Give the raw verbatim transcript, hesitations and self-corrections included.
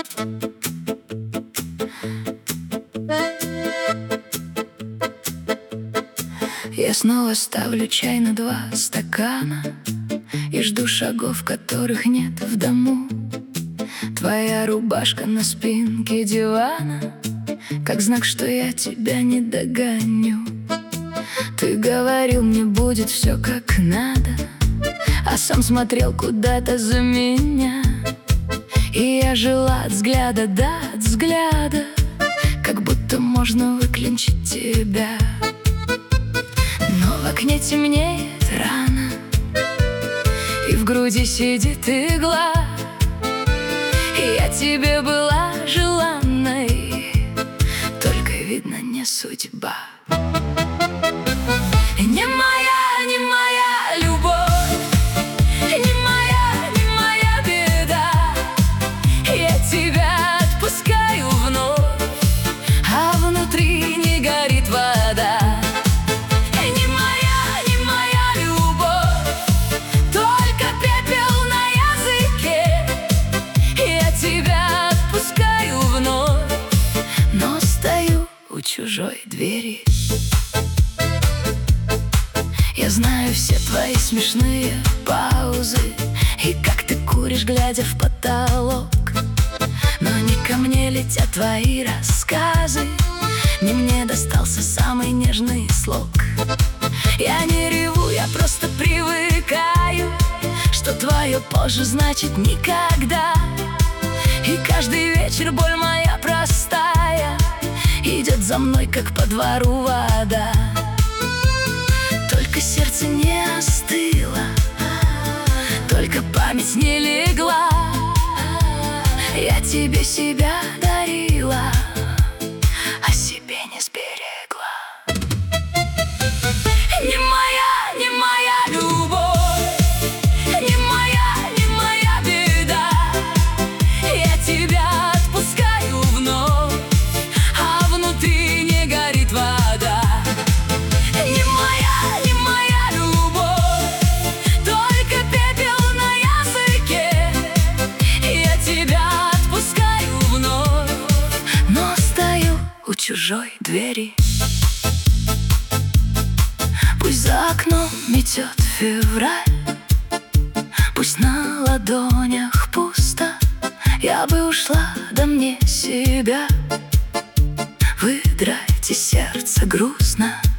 Я снова ставлю чай на два стакана и жду шагов, которых нет в дому. Твоя рубашка на спинке дивана, как знак, что я тебя не догоню. Ты говорил, мне будет все как надо, а сам смотрел куда-то за меня. И я жила от взгляда до взгляда, как будто можно выклинчить тебя. Но в окне темнеет рано, и в груди сидит игла. И я тебе была желанной, только, видно, не судьба. Не моя, не моя любовь, не моя, не моя беда. Я тебя отпускаю вновь, а внутри не горит вода. Не моя, не моя любовь, только пепел на языке. Я тебя отпускаю вновь, но стою у чужой двери. Я знаю все твои смешные паузы и как ты куришь, глядя в потолок. Но не ко мне летят твои рассказы, не мне достался самый нежный слог. Я не реву, я просто привыкаю, что твое позже значит никогда. И каждый вечер боль моя простая идет за мной, как по двору вода. Только сердце не остыло, только память не легла. Я тебе себя дарила, а себе не сберегла. Не моя, не моя любовь, не моя, не моя беда. Я тебя отпускаю вновь, а внутри не горит вода. Не моя, не моя любовь, только пепел на языке. Я тебя отпускаю вновь, но стою у чужой двери. Пусть за окном метет февраль, пусть на ладонях пусто. Я бы ушла, да мне себя выдрать, и сердце грустно.